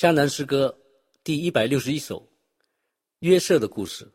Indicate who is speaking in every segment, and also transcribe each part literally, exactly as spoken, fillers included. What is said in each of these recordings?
Speaker 1: 江南诗歌第一百六十一首，约瑟的故事。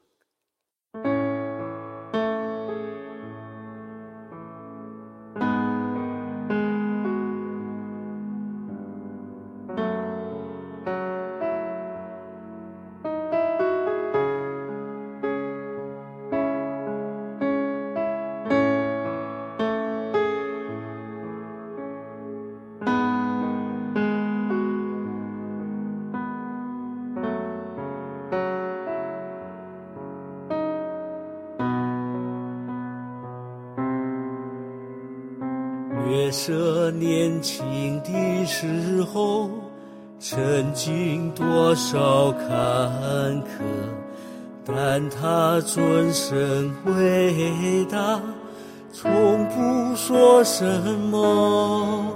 Speaker 2: 约瑟年轻的时候，曾经多少坎坷，但他尊神伟大，从不说什么。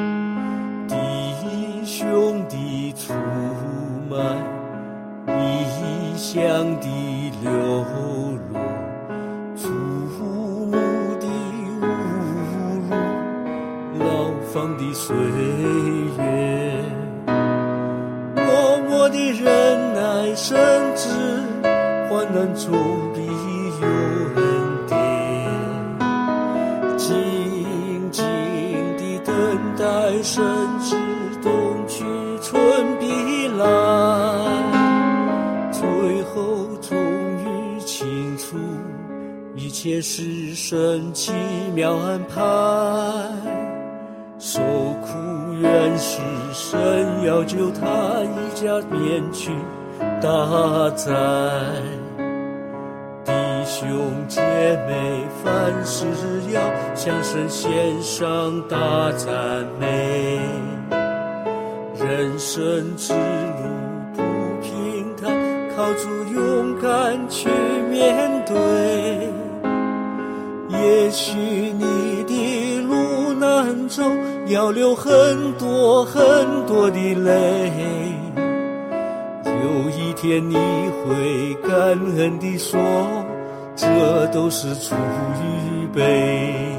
Speaker 2: 弟兄的出卖，异乡的流落，祖母的侮辱，牢房的岁月，默默的忍耐，甚至患难中必有恩典，静静的等待，甚至冬去春必来，最后终于清楚，一切是神奇妙安排，受苦原是神要救他一家免去大灾。弟兄姐妹，凡事要向神献上大赞美，人生之路不平坦，靠主勇敢去面对。也许你的路难走，要流很多很多的泪，有一天你会感恩地说，这都是主预备。